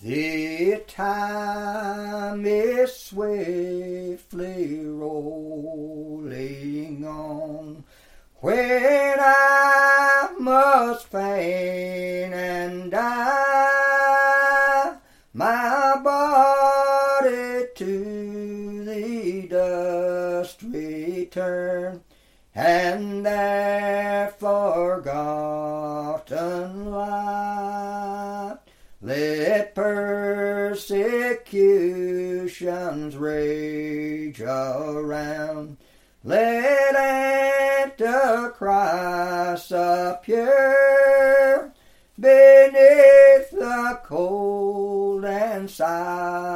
The time is swiftly rolling on, when I must faint and die, my body to the dust return, and there forgotten lie. Let persecutions rage around, let Antichrist appear beneath the cold and silent